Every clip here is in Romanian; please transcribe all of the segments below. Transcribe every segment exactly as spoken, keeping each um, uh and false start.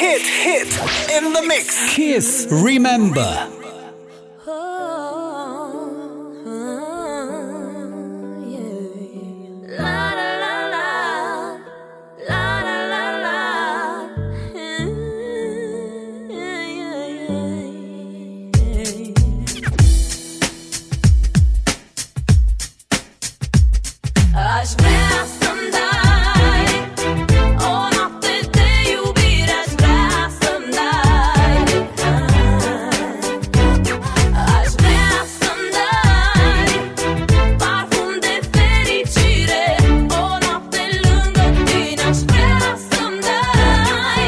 hit, hit in the mix. Kiss Remember. Aș vrea să-mi dai o noapte de iubire, aș vrea să-mi dai. Aș vrea să-mi dai parfum de fericire, o noapte lângă tine, aș vrea să-mi dai.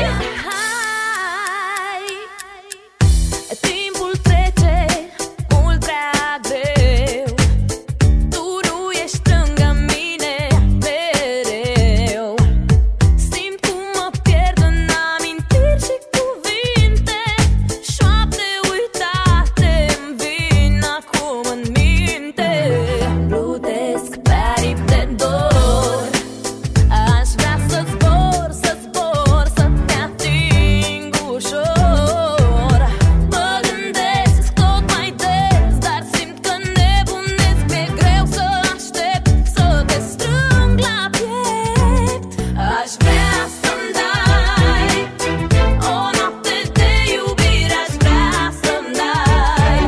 Hai, timpul trece mult prea greu, tu nu ești lângă mine mereu. Simt cum mă pierd în amintiri și cuvinte, șoapte uitate-mi vin acum în minte. Plutesc pe aripi de dor, aș vrea să zbor, să zbor, să te ating ușor. Mă gândesc tot mai des, dar simt că nebunesc, mi-e greu să aștept, să te strâng la piept. Aș vrea să-mi dai o noapte de iubire, aș vrea să-mi dai.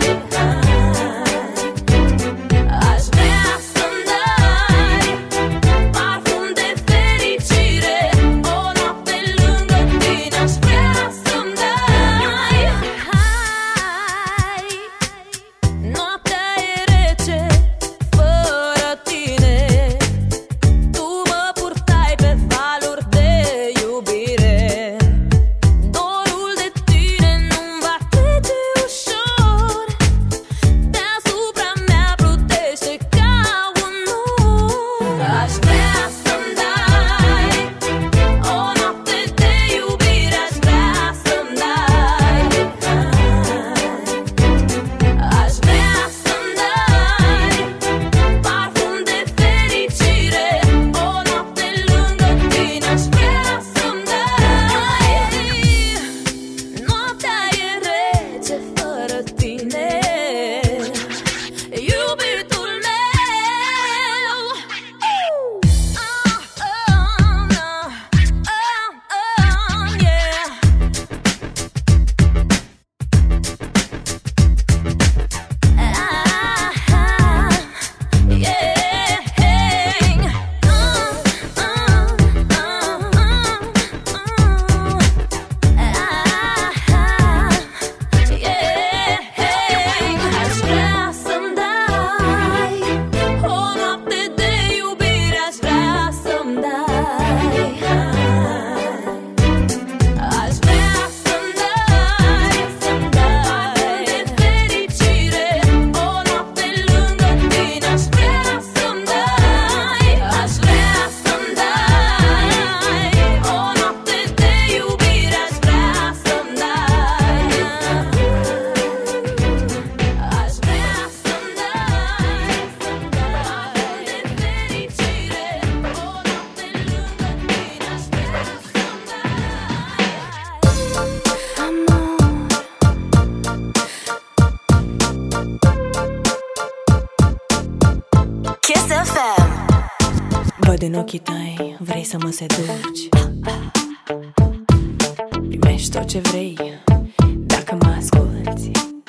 Aș vrea să-mi dai parfum de fericire, o noapte lângă tine, aș vrea să-mi dai. Hai, noaptea e rece fără tine, tu mă purtai pe valuri de iubire. Dorul de tine nu-mi va trece ușor, deasupra mea plutește ca un nor. Aș vrea să-mi dai o noapte de iubire, aș vrea să-mi dai. Aș vrea să-mi dai parfum de fericire, o noapte lângă tine, aș vrea să-mi dai. Noaptea e rece fără tine, iubitul meu. Ah, ah, ah, ah, yeah. Aș vrea să-mi dai o noapte de iubire, aș vrea să-mi dai. Aș vrea să-mi dai, să-mi dai de fericire, o noapte lângă tine, aș vrea să-mi dai. Aș vrea să-mi dai o noapte de iubire, aș vrea să-mi dai. Aș vrea să-mi dai, să-mi dai de fericire, o noapte lângă tine, aș vrea să-mi dai. Kiss F M. Văd în ochii tăi, vrei să mă seduci. Primești tot ce vrei, dacă mă asculți.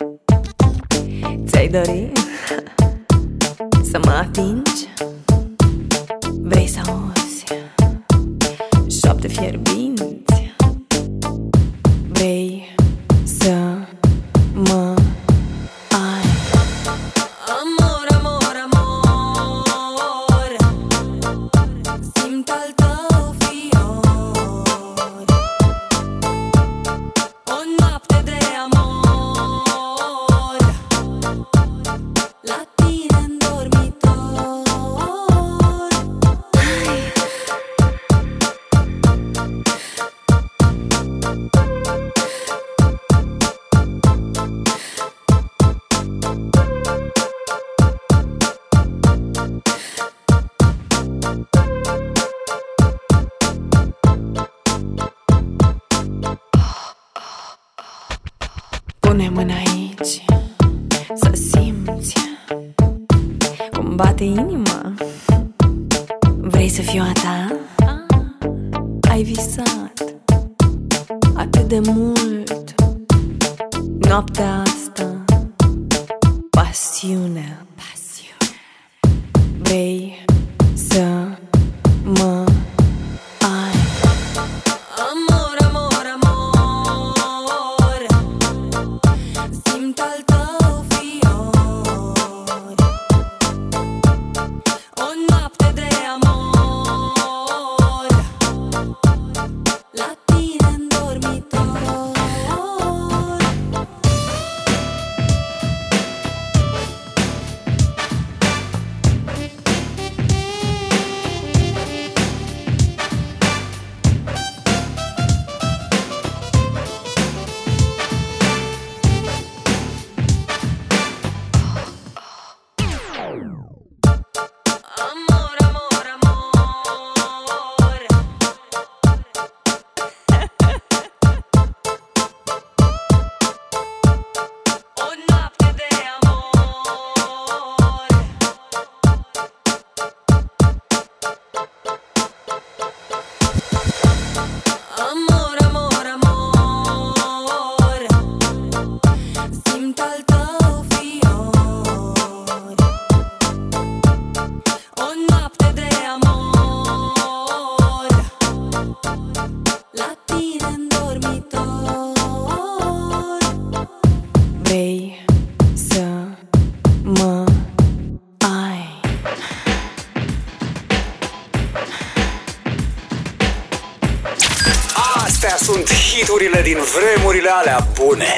Ți-ai dori să mă atingi? Vrei să auzi șoapte fierbinți? Vrei să mă ai? Amor, amor, amor, simt al tău fior, o noapte de amor, la tine în dormitor. Hai, Pune mâna aici să simți cum bate inima. Vrei să fiu a ta? Ai visat atât de mult noaptea asta. Pasiune, pasiune. Vrei să mă ai? Amor, amor, amor, simt al tău fior. O noapte de amor, la tine în dormitor. Amor, amor, amor, o noapte de amor. Amor, amor, amor, simt al tău fior. O noapte de amor, la tine în dormitor. Vrei să mă ai? Astea sunt hiturile din vremurile alea bune.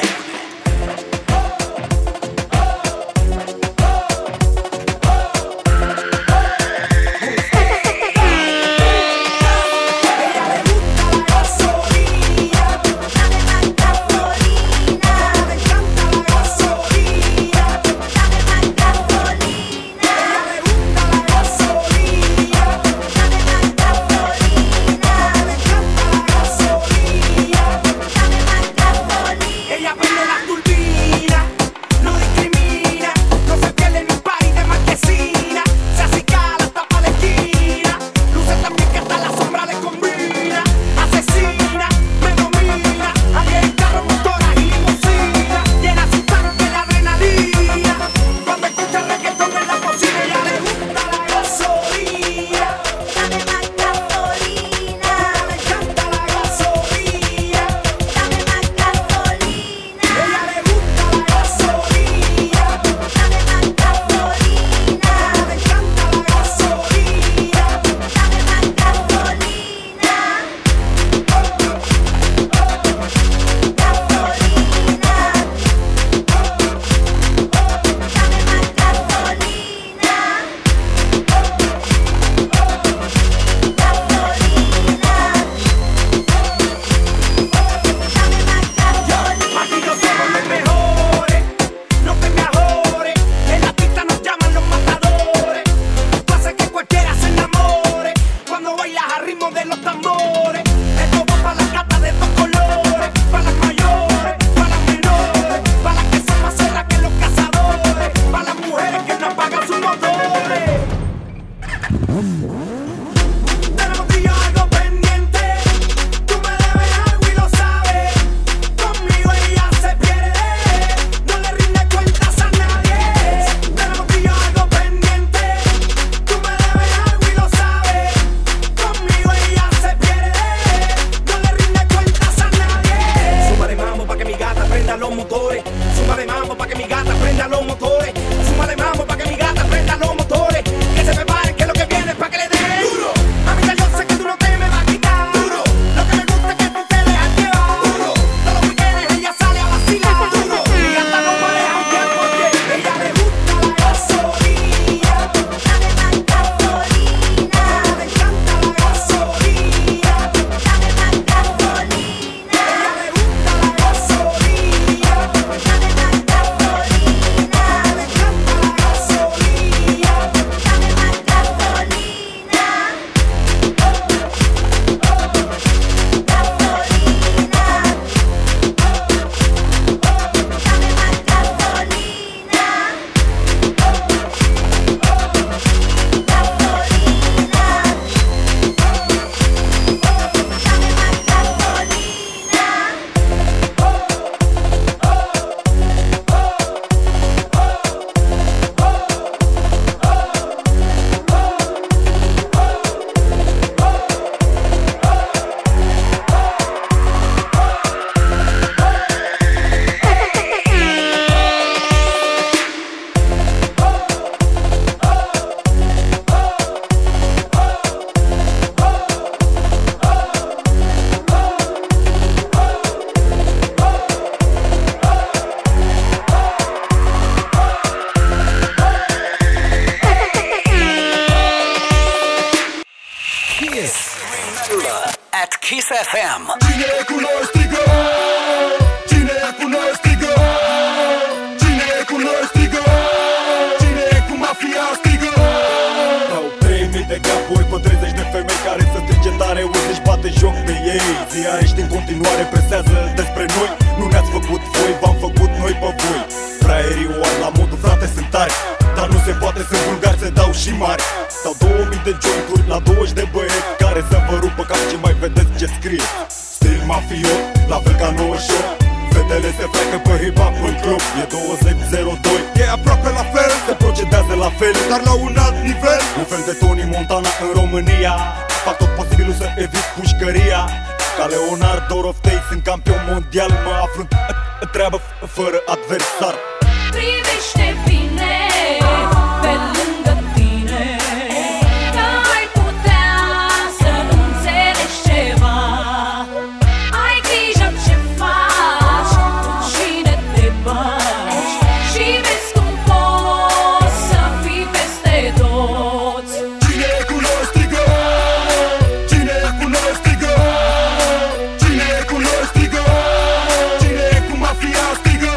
Ella prende F M. Cine e cu noi strigă? Cine e cu noi strigă? Cine e cu noi strigă? Cine e cu mafia strigă? Au trei mii de capuri pe treizeci de femei care să strige tare, uite își bate joc de ei. Ziariști în continuare presează despre noi. Nu ne-ați făcut voi, v-am făcut noi pe voi. Fraierii o ar la modul frate sunt tari, dar nu se poate, sunt vulgari, se dau și mari. Sau două mii de jointuri la douăzeci de băieți care să vă rupă cap și mai vedeți ce scrie. Stil mafiot, la fel ca nouăzeci și opt. Fetele se freacă pe hip-hop în club. E douăzeci zero doi, e aproape la fel. Se procedează la fel, dar la un alt nivel. Un fel de Tony Montana în România. Fac tot posibilul să evit pușcăria. Ca Leonardo Doroftei, sunt campion mondial. Mă aflu în treabă fără adversar. Privește bine pe lângă tine, că ai putea să înțelegi ceva. Ai grijă ce faci, cu cine te bagi, și vezi cum poți să fii peste toți. Cine e cu noi strigă? Cine e cu noi strigă? Cine e cu noi strigă? Cine e cu mafia strigă?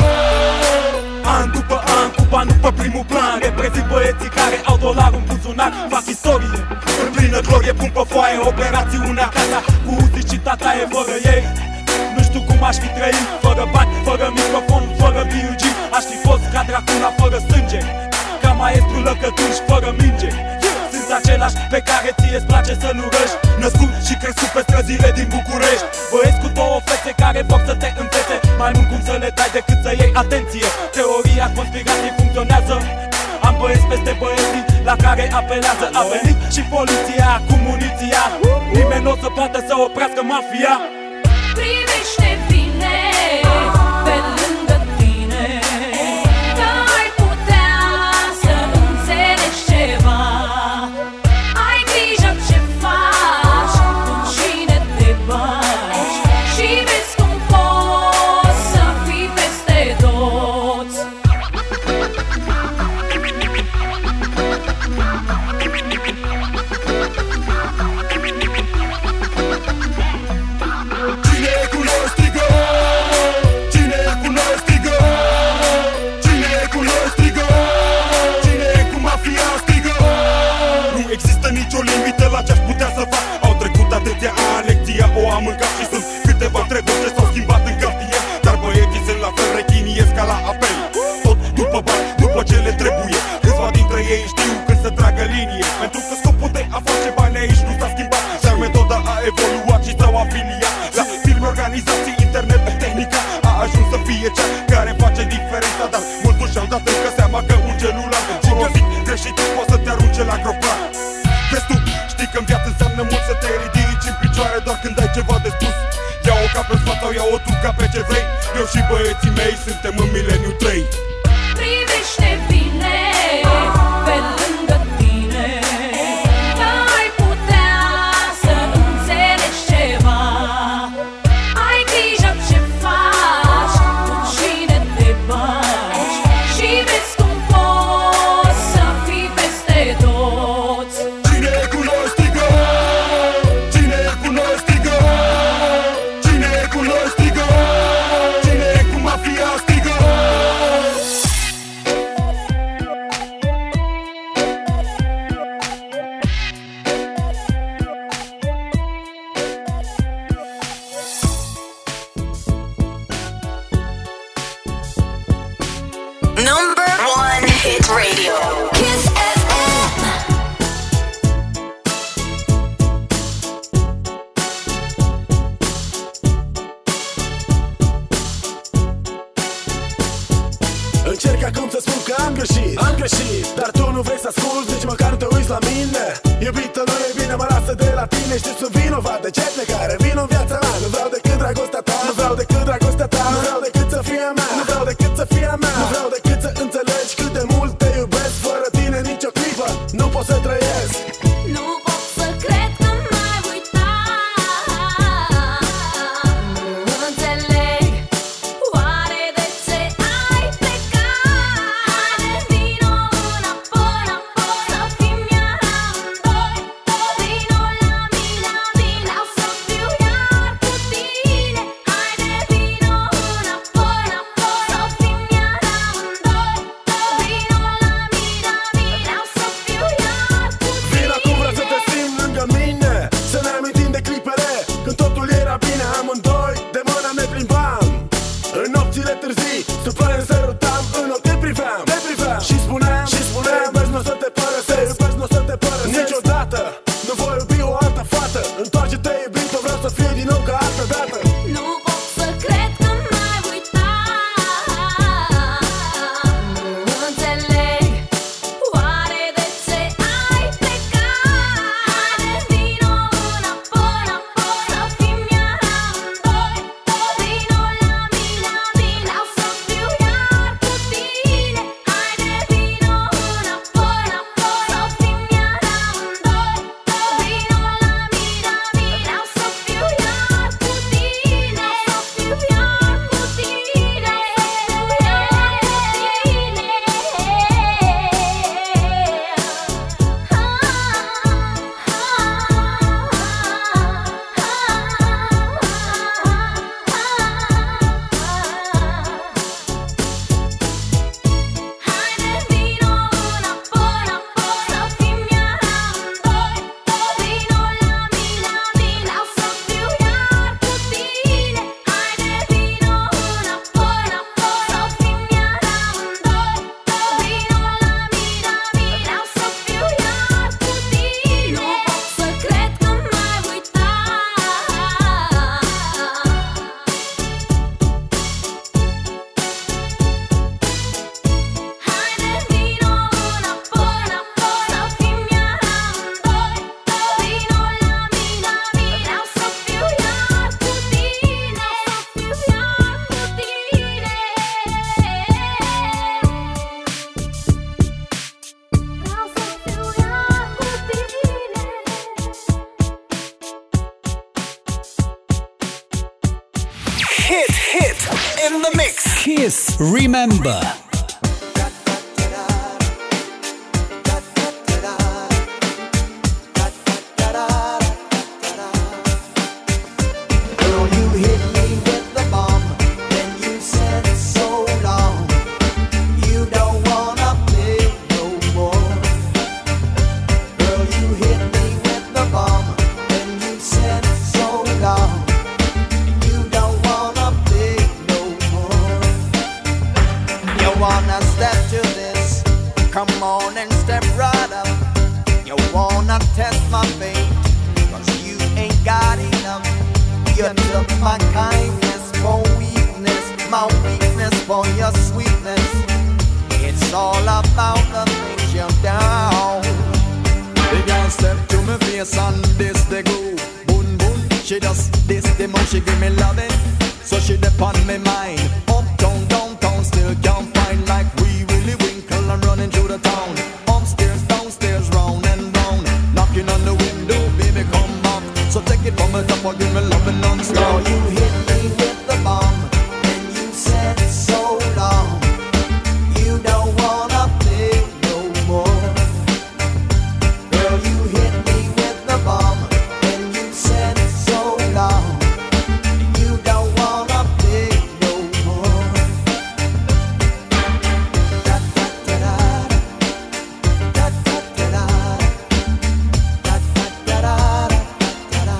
An după an, cu bani pe primul plan, reprezint băieții care au dolarul în buzunar. Fac istorie, în plină glorie, pun pe foaie operațiunea casa. Cu Uzi și tata e fără ei. Nu știu cum aș fi trăit, fără bani, fără microfon, fără B U G. Aș fi fost ca Dracula fără sânge, ca maestru lăcătuși fără minge. Sunt același pe care ție-ți place să-l urăști, născut și crescut pe străzile din București. Băieți cu două fețe care vor să te învețe mai mult cum să le dai decât să iei atenție. Teoria conspirației funcționează. Am băieți peste băieții la care apelează. A venit și poliția cu muniția. Nimeni nu o să poată să oprească mafia. Privește bine pe lângă tine, că ai putea să înțelegi ceva. Ai grijă ce faci, cu cine te bagi, și vezi cum poți să fii peste toți. Cine e cu noi strigă? Cine e cu noi strigă? Cine e cu noi strigă? Cine e cu mafia strigă? Nu există nicio limită la ce-aș putea să fac. Au trecut atâția ani, lecția o am în cap. Și sunt câteva treburi ce s-au schimbat în cartier. Dar băieții sunt la fel, rechiniesc ca la apel. Tot după bani, după ce le trebuie. Câțiva dintre ei știu când să tragă linie, pentru că scopul de a face bani aici nu s-a schimbat. Dar metoda a evoluat și s-au afiliat la filme, organizații, internet, tehnica a ajuns să fie cea care face diferența. Dar mulți nu și-au dat încă seama că un celular folosit greșit poate să te arunce la gropan. Vezi tu, știi că în viață înseamnă mult să te ridici în picioare doar când ai ceva de spus. Ia-o ca pe sfat sau ia-o tu ca pe ce vrei. Eu și băieții mei suntem în mileniu trei. Privește bine pe lângă tine, că ai putea să înțelegi ceva. Ai grijă ce faci, cu cine te bagi, și vezi cum poți să fii peste toți. Cine e cu noi strigă? Cine e cu noi strigă? Cine e cu noi strigă? Cine e cu mafia strigă? Number one hit radio. Kiss F M. Încerc acum să spun că am greșit, am greșit, dar tu nu vrei să asculti, nici măcar nu te uiți la mine. Iubită, nu e bine, mă lasă de la tine. Știi, sunt vinovat de cetne care vin în viața mea. Nu vreau decât dragostea ta, nu vreau decât dragostea ta. Nu vreau decât să fie a mea, nu vreau decât să fie a mea. Nu vreau decât să înțelegi cât de mult te iubesc. Fără tine nicio clipă nu pot să trăiesc. Nu pot să cred că m-ai uitat. Nu înțeleg oare de ce ai plecat. Haide, vino înapoi, înapoi, să fim iar amândoi. Vino la mine, la mine, vreau să fiu iar târzii, supăr sărutam, în ochi te priveam, te priveam și spuneam, și spuneam, iubesc n-o să te părăsesc, iubesc n-o să te părăsesc niciodată, nu voi iubi o altă fată. Întoarce-te iubito, vreau să fie din nou ca altă dată. Nu pot să cred că m-ai uitat. Nu înțeleg oare de ce ai plecat. Haide vino înapoi, înapoi, să fim iar amândoi. Vino la mine, la mine, vreau să fiu iar cu tine. Haide vino înapoi, înapoi, să fim iar amândoi. Vino la mine, la mine, vreau să fiu iar cu tine. Să fiu iar cu tine. Haide vino înapoi, înapoi, să fim iar amândoi. Vino la mine, la mine, vreau să fiu iar cu tine. Haide vino înapoi, înapoi, să fim iar amândoi. Vino la mine, la mine, vreau să fiu iar cu tine. Nu pot să cred că m-ai uitat. Haide vino înapoi, înapoi, să fim iar amândoi. Vino la mine, la mine, vreau să fiu iar cu tine. Să fiu iar cu tine. Vreau să fiu iar cu tine. Hit, hit, in the mix. Kiss Remember. Girl, you hit me with the bomb, then you said so long. You don't wanna play no more. Girl, you hit me with the bomb, then you said so long. You don't wanna play no more. You wanna step to this? Come on and step right up. You wanna test my faith? 'Cause you ain't got enough. You took my kindness for weakness, my weakness for your sweetness. It's all about the things you've done. The girl step to my face and this the glue. Boom boom, she does this the most. She give me loving, so she dip on me mind. Uptown, downtown, still can't find like we really winkle and running through the town. Upstairs, downstairs, round and round, knocking on the window, baby come back. So take it from the top or give me loving Girl, non-stop. you hit me with the bomb, and you said so long. You don't wanna play no more. Girl, you hit me with the bomb, and you said so long. You don't wanna play no more. Da da da da, da da da da, da da da da, da da.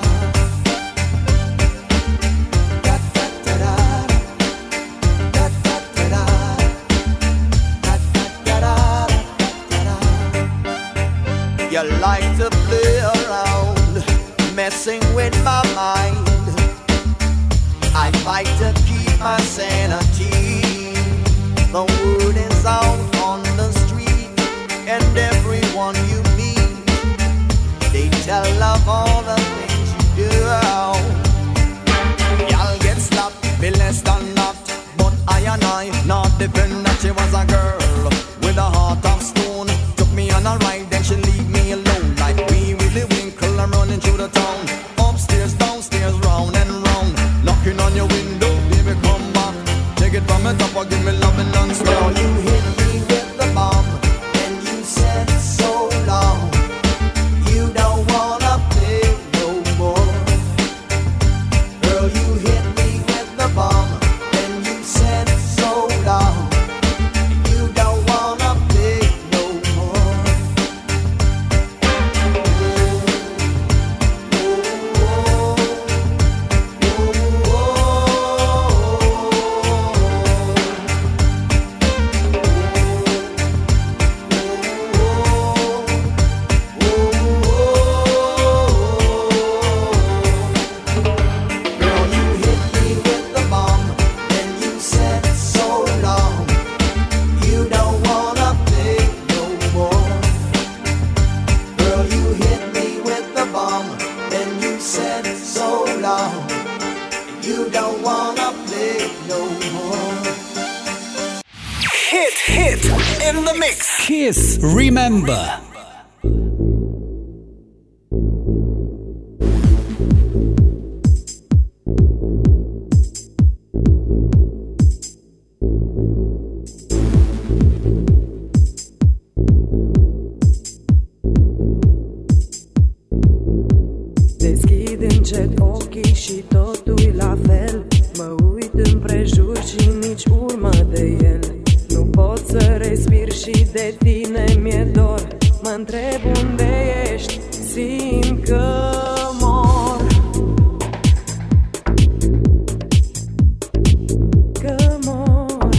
You like to play around, messing with my mind. I fight to keep my sanity. The word is out on the street, and everyone you meet, they tell of all the things you do. Y'all get slapped, be less than that. But I and I, not depend that she was a girl with a heart of stone. Took me on a ride, then she leave me alone. Like we really winkle and running through the town. Upstairs, downstairs, round and round, knocking on your window, baby come back. Take it from the top or give me loving non-stop. Girl, you hit in the mix. Kiss Remember. Deschid încet ochii și totul la fel. Mă uit împrejur și nici urmă de el. Nu pot să respir și de tine mi-e dor. Mă întreb unde ești, simt că mor. Că mor.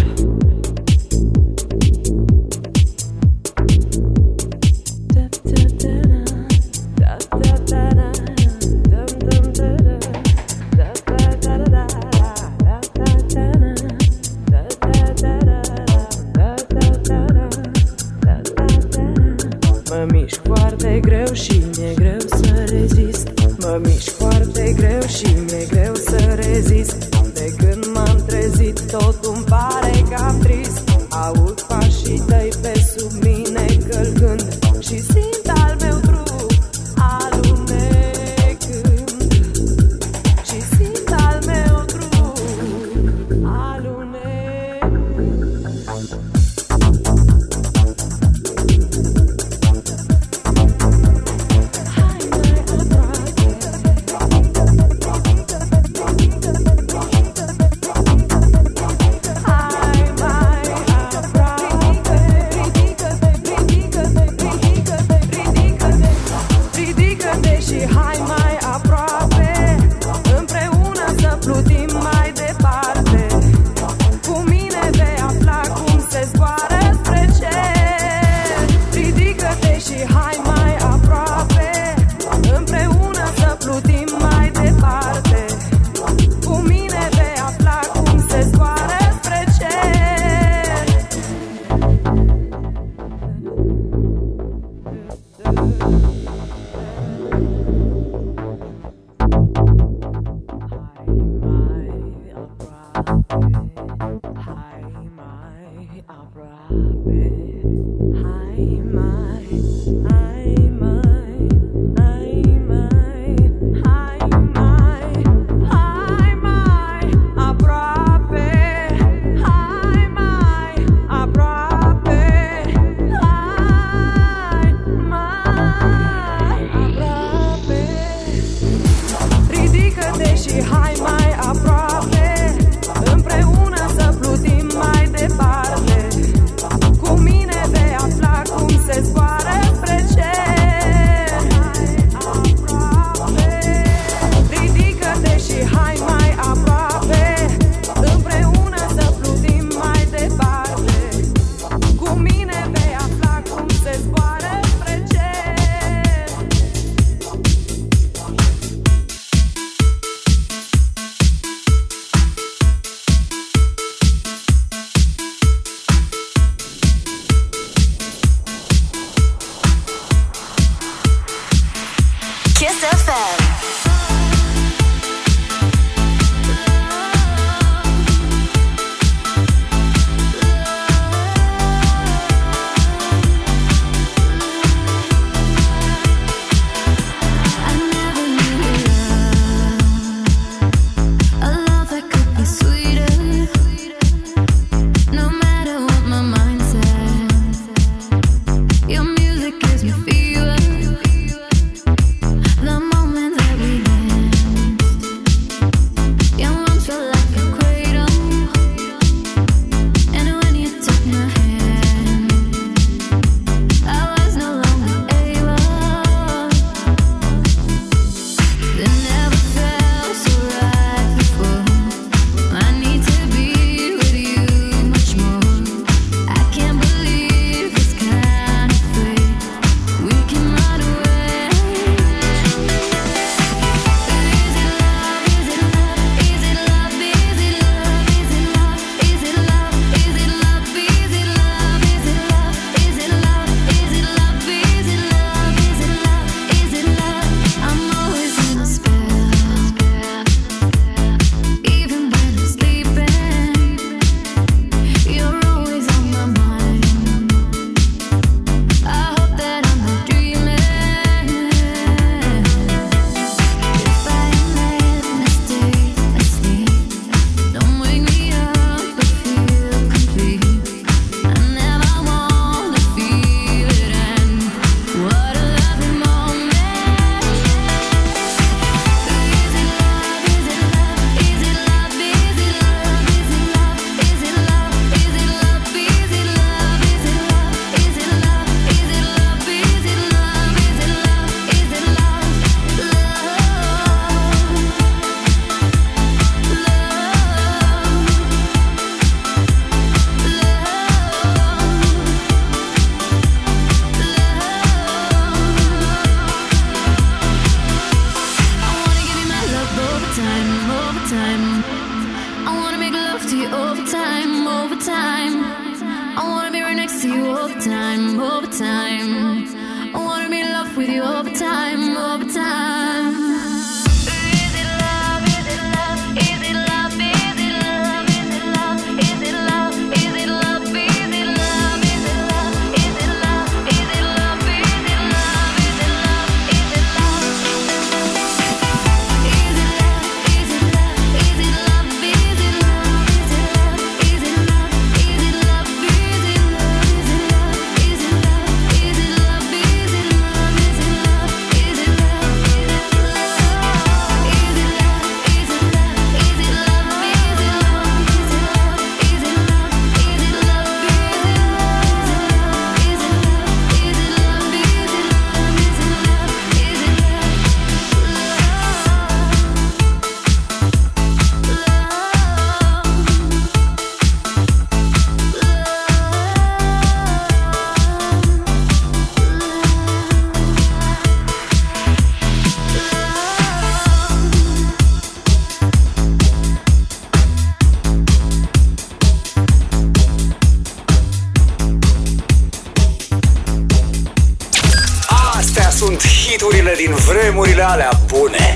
Da, da, da, da, da. Mă mișc foarte greu și mi-e greu să rezist. Mă mișc foarte greu și mi-e greu să rezist. De când m-am trezit tot-mi pare cam trist. Aud pașii tăi pe sub mine călcând și simt al meu trup alunecând. Și simt al meu trup alunecând. Cu mine to you all the time, all the time. I wanna be right next to you all the time, all the time. I wanna be in love with you all the time, all the time. Sunt hiturile din vremurile alea bune.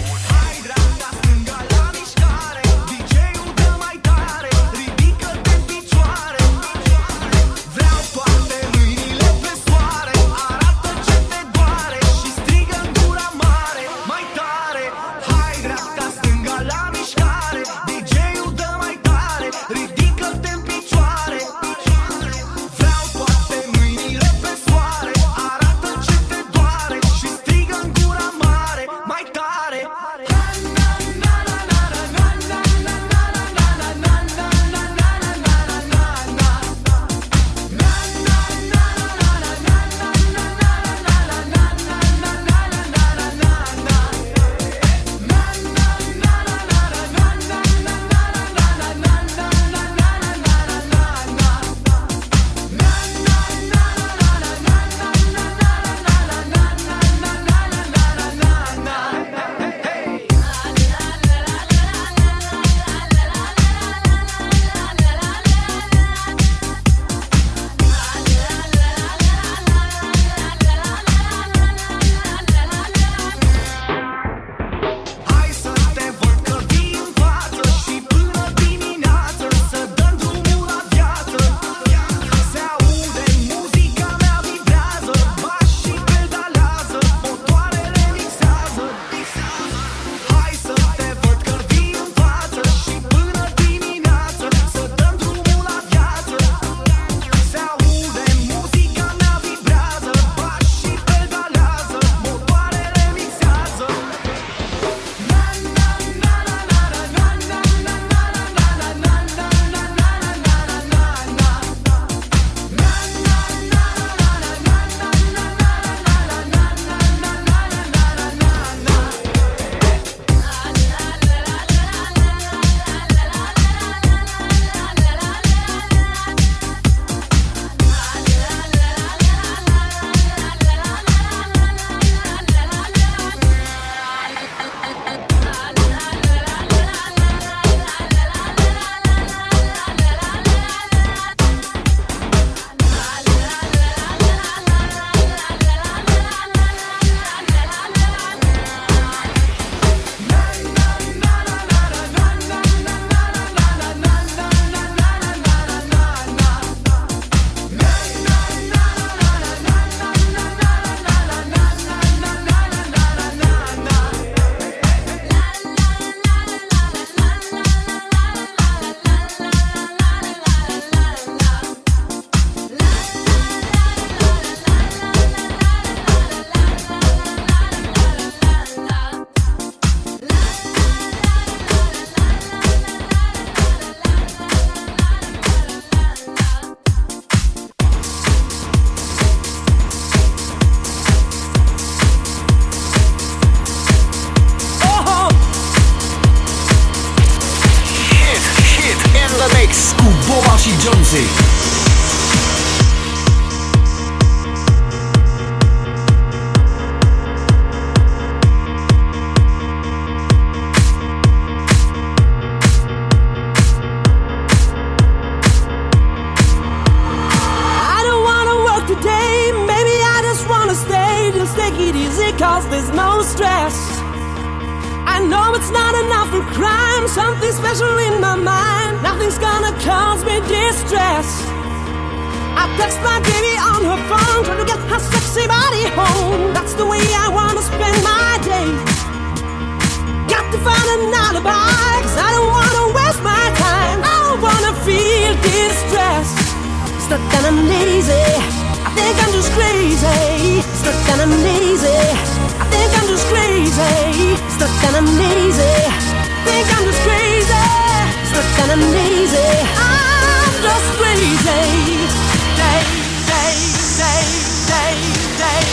an awful crime, something special in my mind. Nothing's gonna cause me distress. I text my baby on her phone, trying to get her sexy body home. That's the way I wanna spend my day. Got to find an alibi, cause I don't wanna waste my time. I don't wanna feel distressed. Stuck and I'm lazy, I think I'm just crazy. Stuck and I'm lazy, I think I'm just crazy. Stuck and I'm lazy, think I'm just crazy. Stuck and I'm lazy, I'm just crazy. Day, day, day, day, day.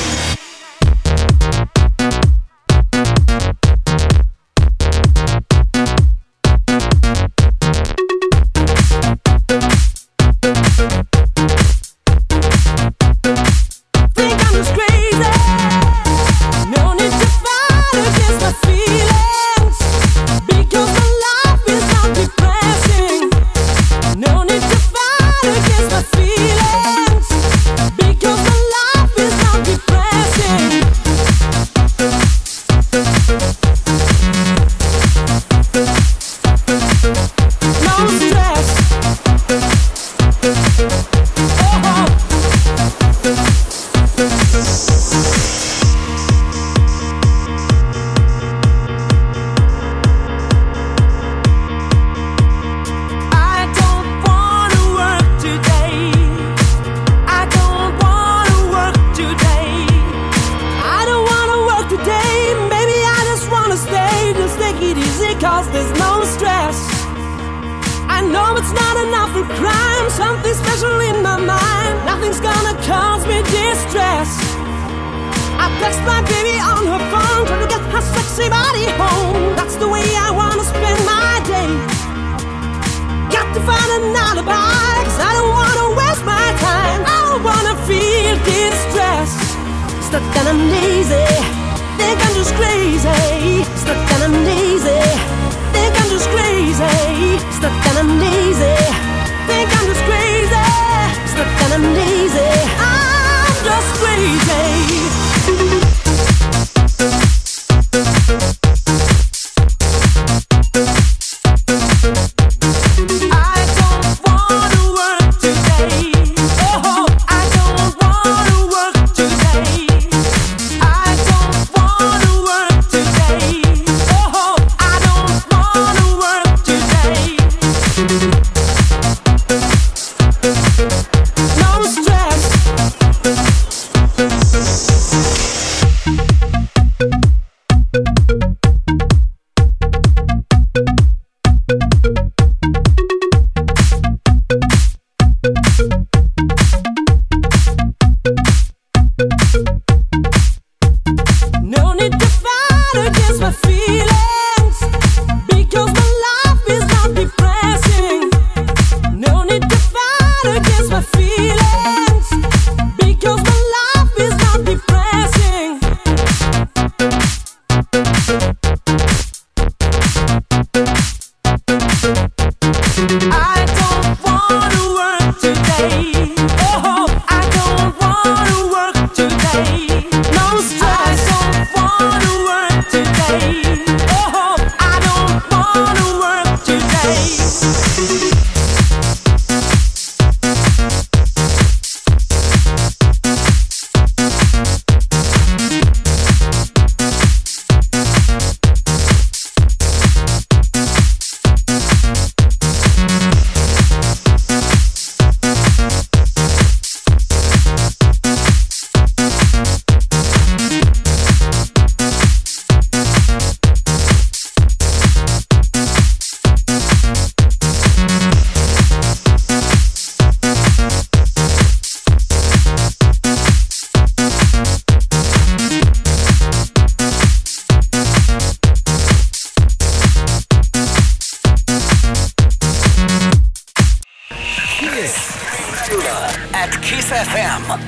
at Kiss F M.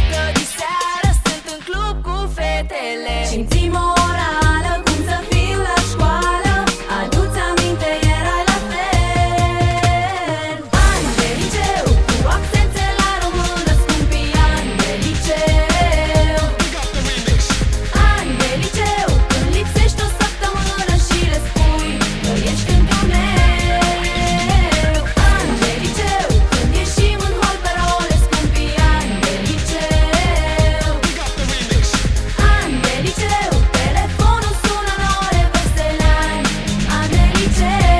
că diseară sunt în club cu fetele. Simți morală, cum să fiu la școală. Adu-ți aminte, erai la fel. Ani de liceu, cu accente la română, scumpii ani de liceu. Ani de liceu, când lipsești o săptămână și le spui că ești într-un meu. Ani de liceu, când ieșim în hol pe role, scumpii ani de liceu. Ani de liceu, telefonul sună în ore vesele. Ani, ani de liceu.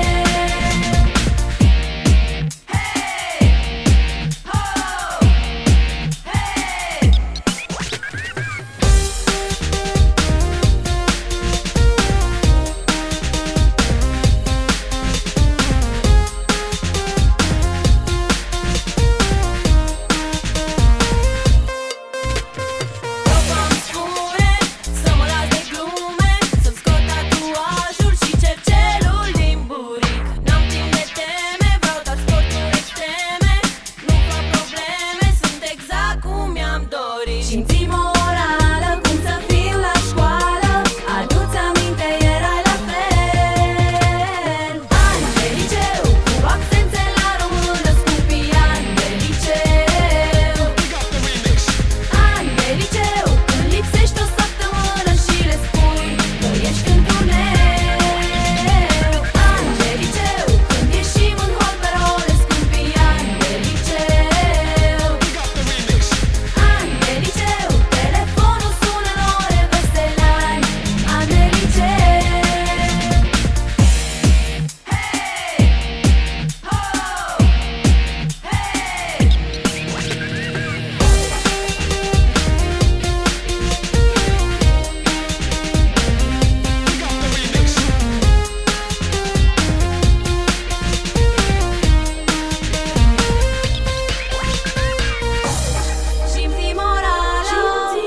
Hey! Ho! Hey! Să-mi spune, să mă las de glume, să-mi scot tatuajul și cercelul din buric. N-am timp de teme, vreau doar sporturi extreme. Nu fac probleme, sunt exact cum mi-am dorit. Simți morală, cum să fiu la școală. Adu-ți aminte, erai la fel. Ani de liceu, cu accente la română, scumpii ani de liceu. Ani de liceu, când lipsești o săptămână și le spui că ești într-un meu. Ani de liceu, când ieșim în hol pe role, scumpii ani de liceu. Ani de liceu, telefonul sună în ore vesele. Ani, ani de liceu. Hey! Ho! Hey! Simți morală,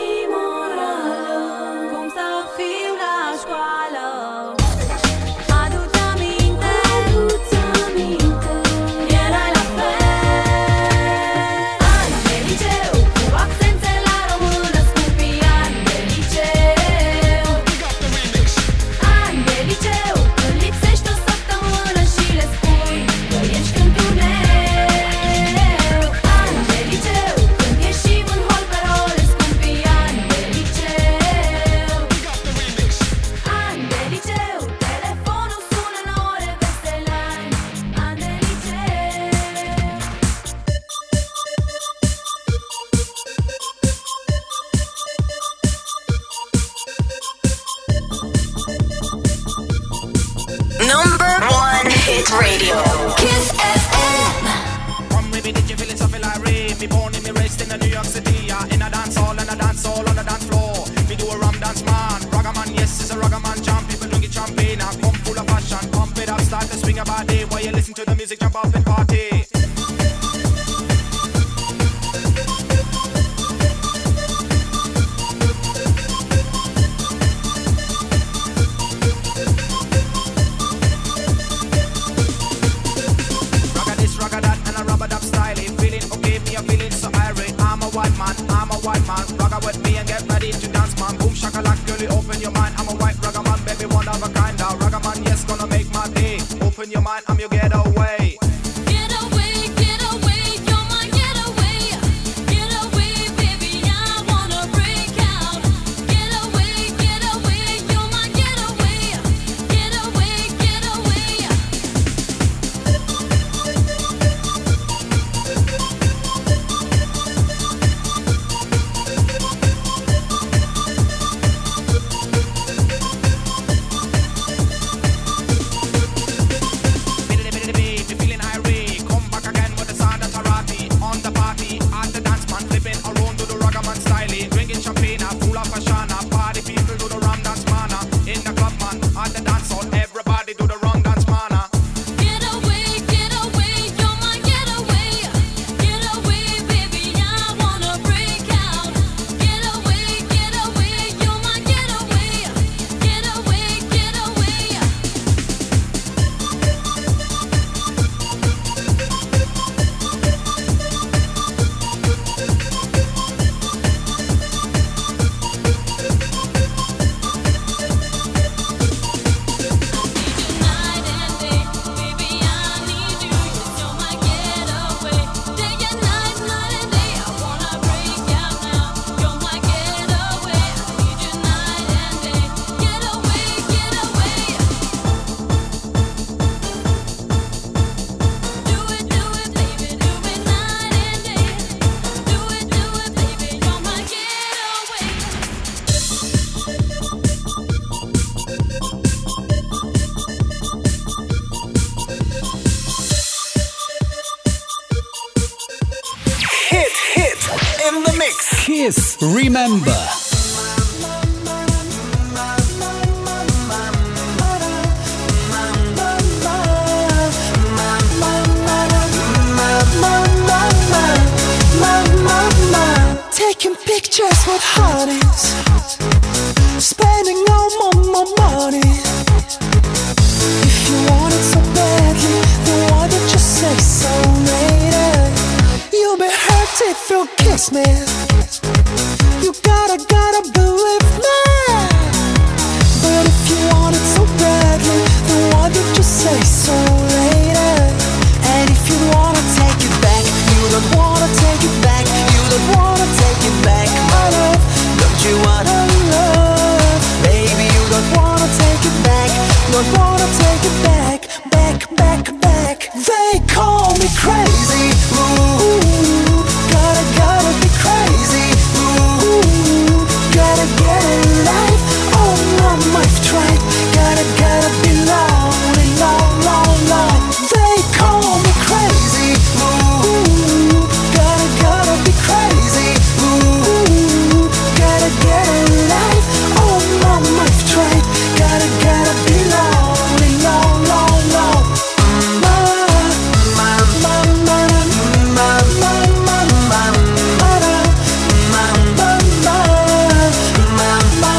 cum să fiu la școală. Adu-ți aminte, erai la fel. Ani de liceu, cu accente la română, scumpii ani de liceu. Ani de liceu, când lipsești o săptămână și le spui că ești într-un meu. Ani de liceu, când ieșim în hol pe role, scumpii ani de liceu. Ani de liceu, telefonul sună în ore vesele. Ani, ani de liceu. Number one hit radio. Kiss F M. Come with me, did you feel it? So feel like rain. Me born and me raised in the New York City. Yeah, in a dance hall and a dance hall on the dance floor. Me do a rum dance man, ragga man, yes, it's a ragga man jump. People drink it champagne, I come full of passion. Pump it up, start to swing about it. While you listen to the music, jump up and party. Ragga this, ragga that, and a rubber dub style. Feeling okay, me a feeling so irate. I'm a white man, I'm a white man. Ragga with me and get ready to dance, man. Boom shakalak, girl, you open your mind. I'm a white ragga man, baby, one of a kind. A ragga man, yes, gonna make my day. Open your mind, I'm your getaway. Get away, get away, you're my getaway. Get away, baby, I wanna break out. Get away, get away, you're my getaway. Get away, get away. Kiss Remember. Taking pictures with hotties, spending all my, my money. If you want it so badly, then why don't you say so later? You'll be hurt if you kiss me. You gotta, gotta believe me. But if you want it so badly, then why don't you say so later? And if you wanna take it back, you don't wanna take it back. You don't wanna take it back, my love. Don't you wanna love? Baby, you don't wanna take it back. Don't wanna take it back, back, back, back. They call me crazy. Ooh, gotta, gotta be crazy. Ooh, gotta get a life. Oh, mom, I've tried. Gotta, gotta be lonely, long, long, long. They call me crazy. Ooh, gotta, gotta be crazy. Ooh, gotta get a life. Oh, mom, I've tried. Gotta, gotta be lonely, long, long, long. Ma, ma, ma, ma, ma, ma, ma, ma, ma, ma, ma, ma, ma, ma,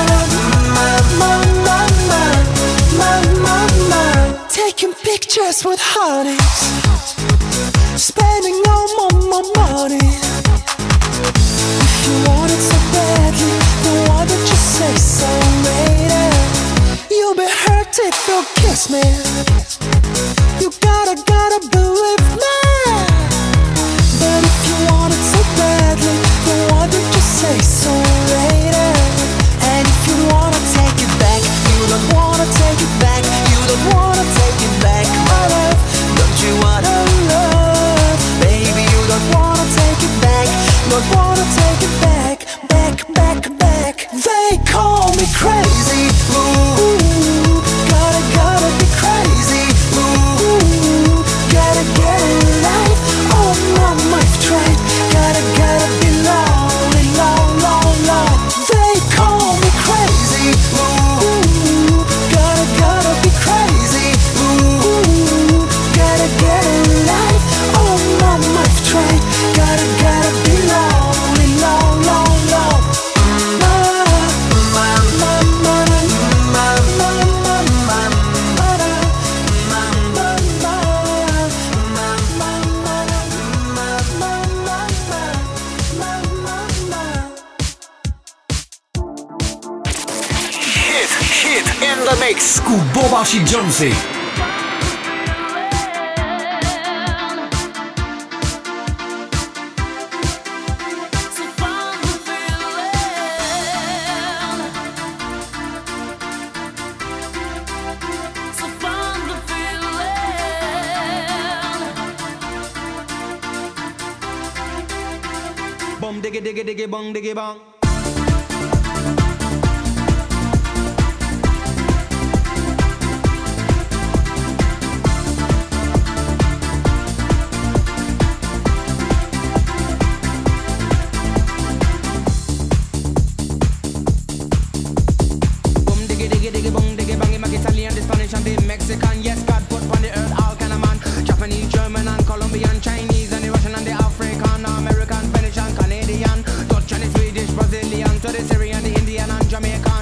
ma, ma, ma. Taking pictures with hotties, spending all my, my money. If you want it so badly, then why don't you say so later? You'll be hurt if you kiss me. You gotta, gotta believe me. But if you want it so badly, then why don't you say so later? And if you wanna take it back, you don't wanna take it back. You don't wanna take it back, my love. Don't you wanna love? Baby, you don't wanna take it back. Don't wanna take it back, back, back, back. They call me crazy. Ooh, gotta, gotta be crazy. Ooh, gotta get a life. Oh, mom, I've tried. Gotta, gotta be lonely, long, long, long. They call me crazy. Ooh, gotta, gotta be crazy. Ooh, gotta get a life. Oh, mom, I've tried. Gotta, gotta be lonely, long, long, long. Ma, ma, ma, ma, ma, ma, ma, ma, ma, ma, ma, ma, ma, ma, ma. Hit, hit in the mix Cu Boba și Jonesy. Bum diggy diggy diggy bong diggy bong. Bum diggy diggy diggy bong diggy bang. Him a Italian, the Spanish and the Mexican. Yes, God put on the earth all kind of man. Japanese, German and Colombian, Chinese and the Russian and the African, American, Venetian, Canadian, Dutch and the Swedish, Brazilian, to the Syrian, the Indian and Jamaican.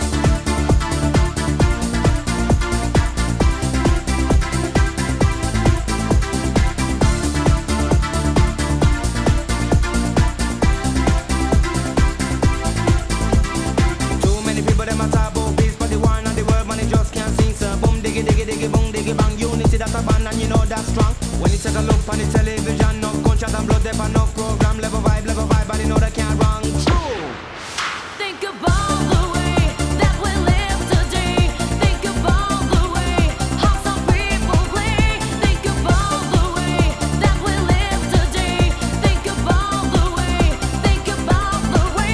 Too many people them a talk about peace, but the war and the world man, they just can't sing. So boom diggy diggy diggy boom diggy bang. Unity that's a band and you know that's strong. When you take a look on the television, no gunshot and blood, there no program, level vibe, level vibe, but you know they can't wrong. True. Think about the way that we live today. Think about the way how some people play. Think about the way that we live today. Think about the way. Think about the way.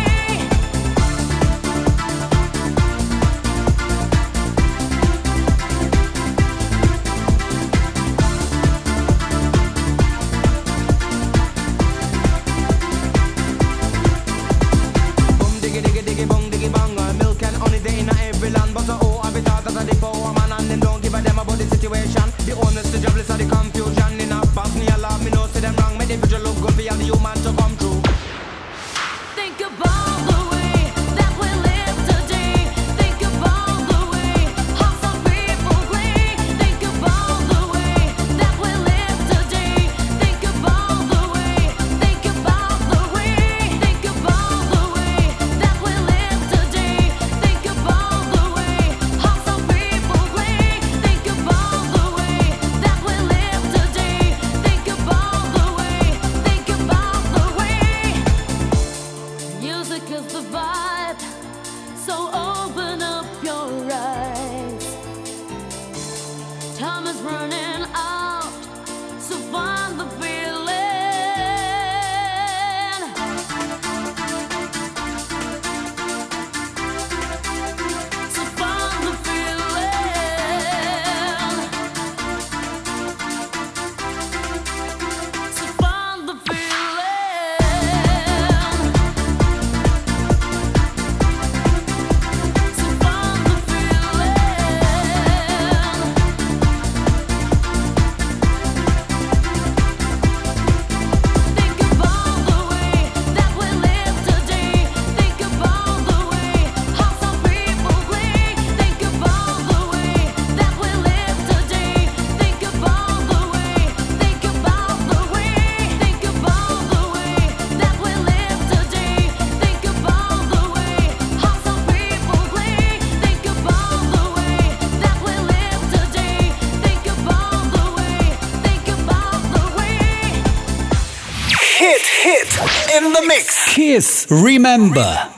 Hit, hit in the mix. Kiss Remember.